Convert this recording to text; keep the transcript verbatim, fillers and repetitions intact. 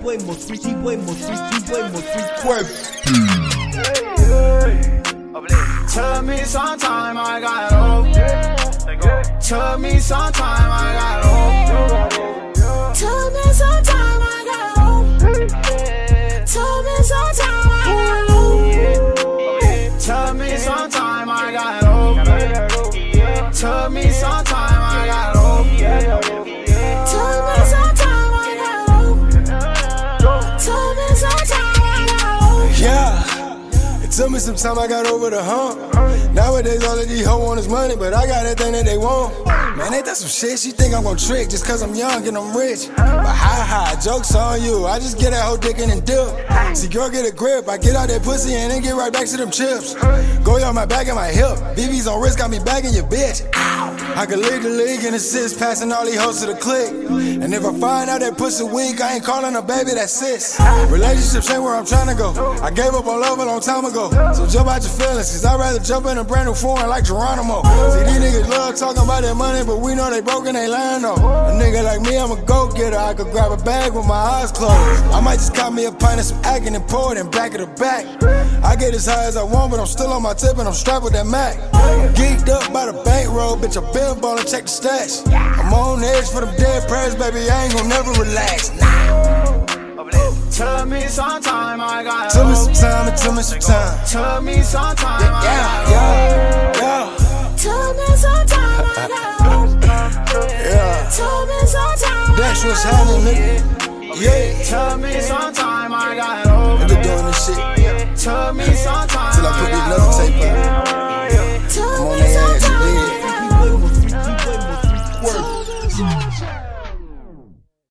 Fuimos, fuimos, fuimos, fuimos. Took me some time, I got hope. Took me some time, I got hope. Took me some time, I got hope. Took me some time, I got hope. Took me some time, I got hope. Took me some time, I got hope. Took me some time, I got hope. Took me some time, I got hope. Yeah. Took me some time, I got over the hump. Nowadays all of these hoes want is money, but I got everything that they want. Man, ain't that some shit? She think I'm gon' trick just cause I'm young and I'm rich. But ha ha, joke's on you, I just get that hoe dick in and dip. See girl get a grip, I get out that pussy and then get right back to them chips. Go on my back and my hip, B B's on wrist, got me bagging your bitch. I can lead the league in assists, passing all these hoes to the click. And if I find out that pussy weak, I ain't calling a baby, that's sis. Relationships ain't where I'm trying to go. I gave up on love a long time ago. So jump out your feelings, cause I'd rather jump in a brand new foreign like Geronimo. See these niggas love talking about their money, but we know they broke and they lying though. A nigga like me, I'm a go-getter, I could grab a bag with my eyes closed. I might just cop me a pint of some acting and pour it in back of the back. I get as high as I want, but I'm still on my tip and I'm strapped with that Mac. Geeked up by the bankroll, bitch, I been ballin', check the stats. I'm on edge for them dead prayers, baby, I ain't gon' never relax. Nah. Took me some time, I got Took me some time, it took me some time. Took me some time, Yeah, I yeah, got yeah, yeah. Took me some time, I got Yeah. Took me some time, That's what's happening, nigga. Yeah. Took me some time, I got Nigga doing this shit.